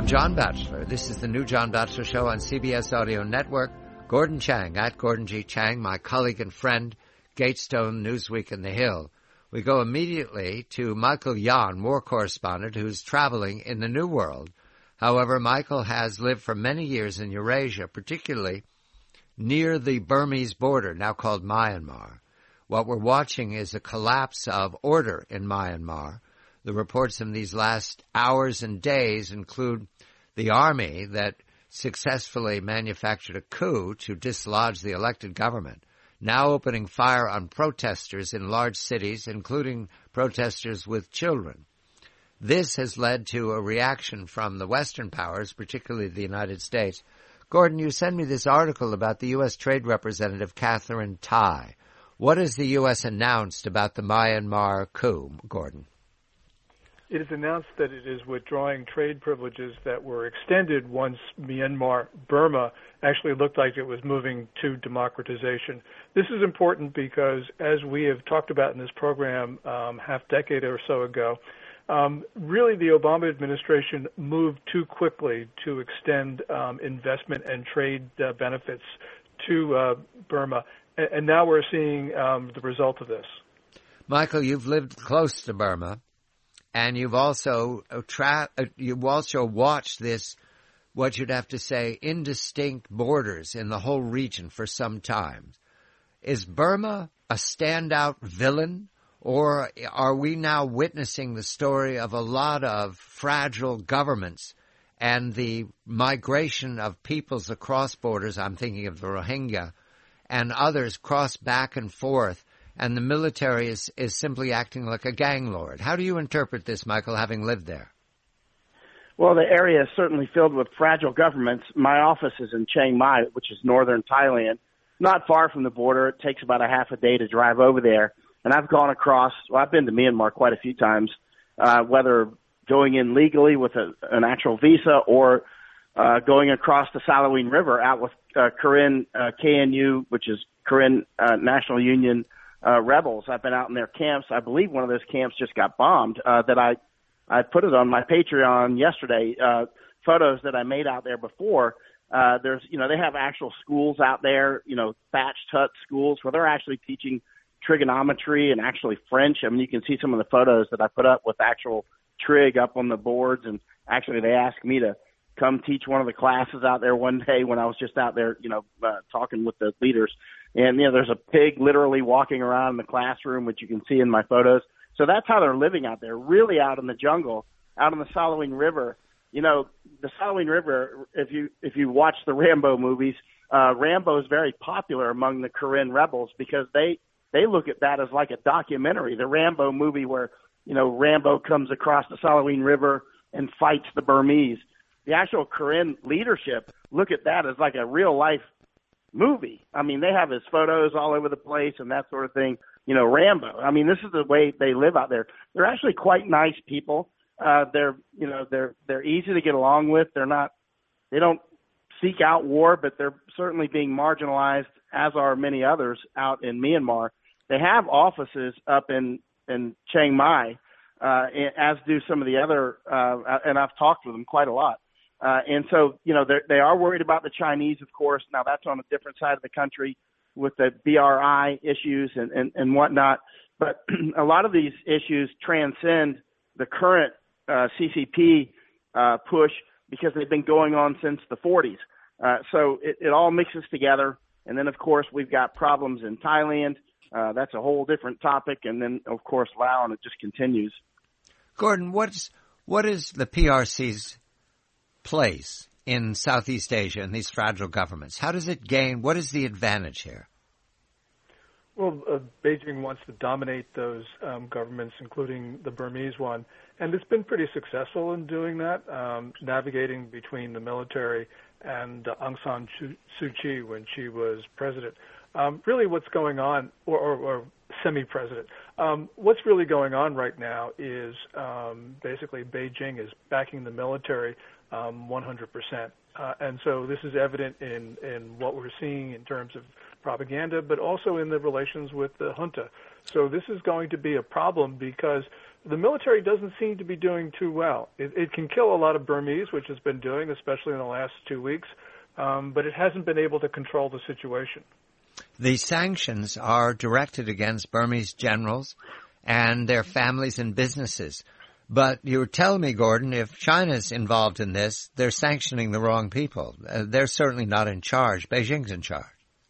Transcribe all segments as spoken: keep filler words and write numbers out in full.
I'm John Batchelor. This is the new John Batchelor Show on C B S Audio Network. Gordon Chang, at Gordon G. Chang, my colleague and friend, Gatestone, Newsweek, and The Hill. We go immediately to Michael Yon, war correspondent, who's traveling in the New World. However, Michael has lived for many years in Eurasia, particularly near the Burmese border, now called Myanmar. What we're watching is a collapse of order in Myanmar. The reports in these last hours and days include the army that successfully manufactured a coup to dislodge the elected government, now opening fire on protesters in large cities, including protesters with children. This has led to a reaction from the Western powers, particularly the United States. Gordon, you sent me this article about the U S Trade Representative Catherine Tai. What has the U S announced about the Myanmar coup, Gordon? It has announced that it is withdrawing trade privileges that were extended once Myanmar, Burma, actually looked like it was moving to democratization. This is important because, as we have talked about in this program um, half decade or so ago, um, really the Obama administration moved too quickly to extend um, investment and trade uh, benefits to uh, Burma, and, and now we're seeing um, the result of this. Michael, you've lived close to Burma. And you've also tra- you've also watched this, what you'd have to say, indistinct borders in the whole region for some time. Is Burma a standout villain, or are we now witnessing the story of a lot of fragile governments and the migration of peoples across borders? I'm thinking of the Rohingya and others cross back and forth. And the military is, is simply acting like a gang lord. How do you interpret this, Michael, having lived there? Well, the area is certainly filled with fragile governments. My office is in Chiang Mai, which is northern Thailand, not far from the border. It takes about a half a day to drive over there. And I've gone across, well, I've been to Myanmar quite a few times, uh, whether going in legally with a, an actual visa or uh, going across the Salaween River out with uh, Karen uh, K N U, which is Karen uh, National Union Uh, rebels. I've been out in their camps. I believe one of those camps just got bombed. Uh, that I, I put it on my Patreon yesterday. Uh, photos that I made out there before. Uh, there's, you know, they have actual schools out there. You know, thatched hut schools where they're actually teaching trigonometry and actually French. I mean, you can see some of the photos that I put up with actual trig up on the boards. And actually, they asked me to come teach one of the classes out there one day when I was just out there, you know, uh, talking with the leaders. And, you know, there's a pig literally walking around in the classroom, which you can see in my photos. So that's how they're living out there, really out in the jungle, out on the Salaween River. You know, the Salaween River, if you if you watch the Rambo movies, uh, Rambo is very popular among the Karen rebels because they, they look at that as like a documentary. The Rambo movie where, you know, Rambo comes across the Salaween River and fights the Burmese. The actual Karen leadership look at that as like a real-life movie. I mean, they have his photos all over the place and that sort of thing. You know, Rambo. I mean, this is the way they live out there. They're actually quite nice people. Uh, they're, you know, they're they're easy to get along with. They're not, they don't seek out war, but they're certainly being marginalized, as are many others out in Myanmar. They have offices up in in Chiang Mai, uh, as do some of the other, uh, and I've talked with them quite a lot. Uh, and so, you know, they are worried about the Chinese, of course. Now, that's on a different side of the country with the B R I issues and, and, and whatnot. But a lot of these issues transcend the current uh, C C P uh, push because they've been going on since the forties. Uh, so it, it all mixes together. And then, of course, we've got problems in Thailand. Uh, that's a whole different topic. And then, of course, Laos, and it just continues. Gordon, what's, what is the P R C's place in Southeast Asia and these fragile governments? How does it gain? What is the advantage here? Well, uh, Beijing wants to dominate those um, governments, including the Burmese one, and it's been pretty successful in doing that, um, navigating between the military and uh, Aung San Suu Kyi when she was president. Um, really what's going on, or, or, or semi-president, um, what's really going on right now is um, basically Beijing is backing the military um, one hundred percent. Uh, and so this is evident in, in what we're seeing in terms of propaganda, but also in the relations with the junta. So this is going to be a problem because the military doesn't seem to be doing too well. It, it can kill a lot of Burmese, which it's been doing, especially in the last two weeks, um, but it hasn't been able to control the situation. The sanctions are directed against Burmese generals and their families and businesses. But you were telling me, Gordon, if China's involved in this, they're sanctioning the wrong people. Uh, they're certainly not in charge. Beijing's in charge.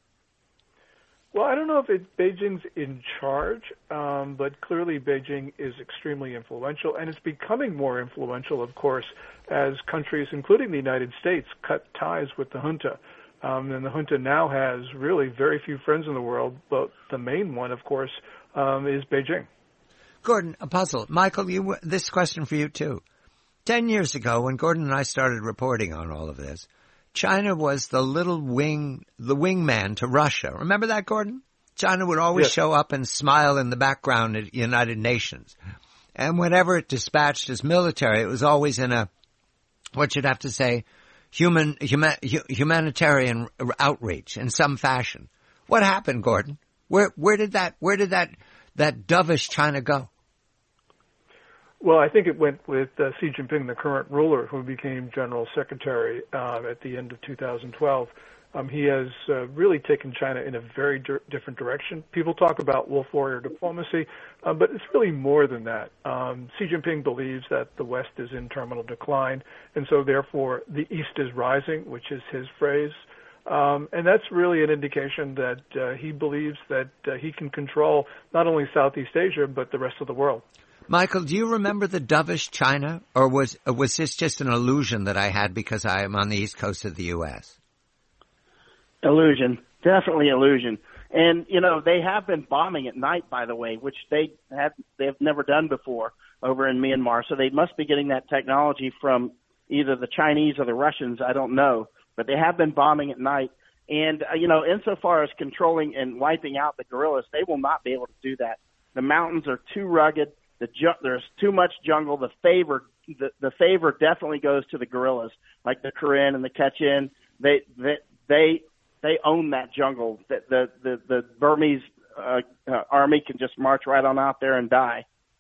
Well, I don't know if it, Beijing's in charge, um, but clearly Beijing is extremely influential, and it's becoming more influential, of course, as countries, including the United States, cut ties with the junta. Um, and the junta now has really very few friends in the world, but the main one, of course, um, is Beijing. Gordon, a puzzle. Michael, you, this question for you, too. Ten years ago, when Gordon and I started reporting on all of this, China was the little wing, the wingman to Russia. Remember that, Gordon? China would always yes. show up and smile in the background at United Nations. And whenever it dispatched its military, it was always in a, what you'd have to say, human, human humanitarian outreach in some fashion. What happened, Gordon? Where, where did that, where did that, that dovish China go? Well, I think it went with uh, Xi Jinping, the current ruler, who became General Secretary uh, at the end of two thousand twelve. Um, he has uh, really taken China in a very di- different direction. People talk about wolf warrior diplomacy, uh, but it's really more than that. Um, Xi Jinping believes that the West is in terminal decline, and so therefore the East is rising, which is his phrase. Um, and that's really an indication that uh, he believes that uh, he can control not only Southeast Asia, but the rest of the world. Michael, do you remember the dovish China, or was was this just an illusion that I had because I am on the East Coast of the U S? Illusion. Definitely illusion. And, you know, they have been bombing at night, by the way, which they have they have never done before over in Myanmar. So they must be getting that technology from either the Chinese or the Russians. I don't know. But they have been bombing at night. And, uh, you know, insofar as controlling and wiping out the guerrillas, they will not be able to do that. The mountains are too rugged. The ju- there's too much jungle. The favor, the, the favor definitely goes to the guerrillas, like the Karen and the Kachin. They, they, they, they own that jungle. The, the, the, the Burmese uh, uh, army can just march right on out there and die.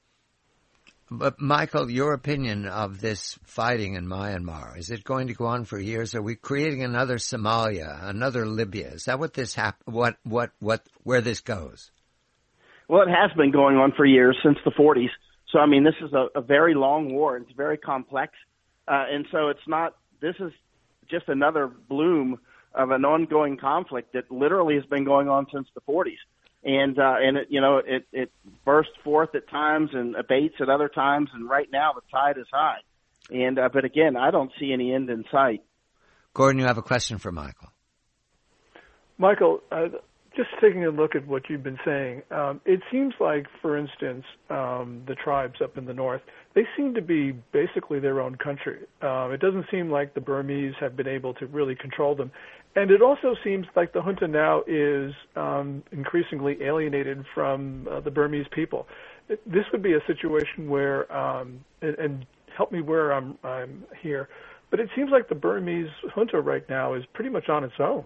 But Michael, your opinion of this fighting in Myanmar, is it going to go on for years? Are we creating another Somalia, another Libya? Is that what this hap- what, what, what, where this goes? Well, it has been going on for years, since the forties. So, I mean, this is a, a very long war. It's very complex. Uh, and so it's not, this is just another bloom of an ongoing conflict that literally has been going on since the forties. And, uh, and it, you know, it, it bursts forth at times and abates at other times. And right now the tide is high. And, uh, but again, I don't see any end in sight. Gordon, you have a question for Michael. Michael, uh, just taking a look at what you've been saying, um, it seems like, for instance, um, the tribes up in the north, they seem to be basically their own country. Uh, it doesn't seem like the Burmese have been able to really control them. And it also seems like the junta now is um, increasingly alienated from uh, the Burmese people. It, this would be a situation where, um, and, and help me where I'm, I'm here, but it seems like the Burmese junta right now is pretty much on its own.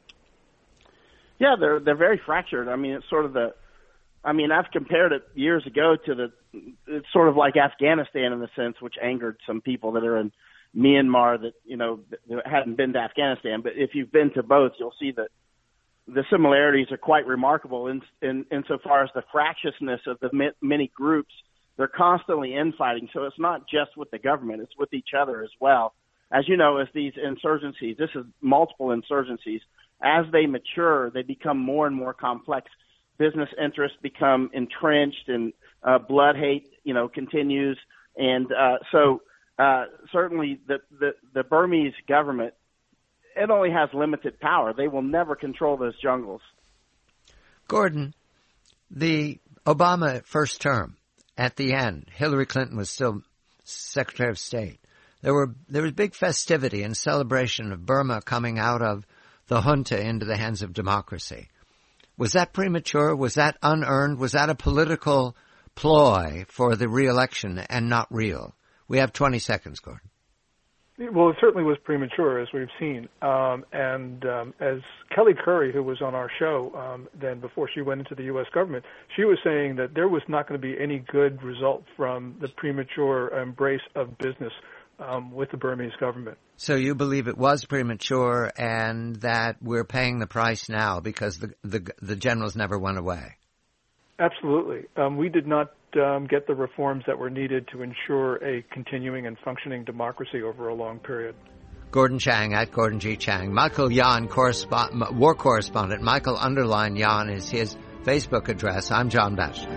Yeah, they're they're very fractured. I mean, it's sort of the, I mean, I've compared it years ago to the, it's sort of like Afghanistan in the sense, which angered some people that are in Myanmar that, you know, that hadn't been to Afghanistan. But if you've been to both, you'll see that the similarities are quite remarkable in, in, insofar as the fractiousness of the many groups. They're constantly infighting. So it's not just with the government, it's with each other as well. As you know, as these insurgencies, this is multiple insurgencies, as they mature, they become more and more complex. Business interests become entrenched, and uh, blood hate, you know, continues. And uh, so uh, certainly the, the, the Burmese government, it only has limited power. They will never control those jungles. Gordon, the Obama first term, at the end, Hillary Clinton was still Secretary of State. There were there was big festivity and celebration of Burma coming out of the junta into the hands of democracy. Was that premature? Was that unearned? Was that a political ploy for the re-election and not real? We have twenty seconds, Gordon. Well, it certainly was premature, as we've seen. Um, and um, as Kelly Currie, who was on our show um, then before she went into the U S government, she was saying that there was not going to be any good result from the premature embrace of business um, with the Burmese government. So you believe it was premature and that we're paying the price now because the the, the generals never went away? Absolutely. Um, we did not um, get the reforms that were needed to ensure a continuing and functioning democracy over a long period. Gordon Chang at Gordon G. Chang. Michael Yan, correspond, war correspondent. Michael underline Yan is his Facebook address. I'm John Batchelor.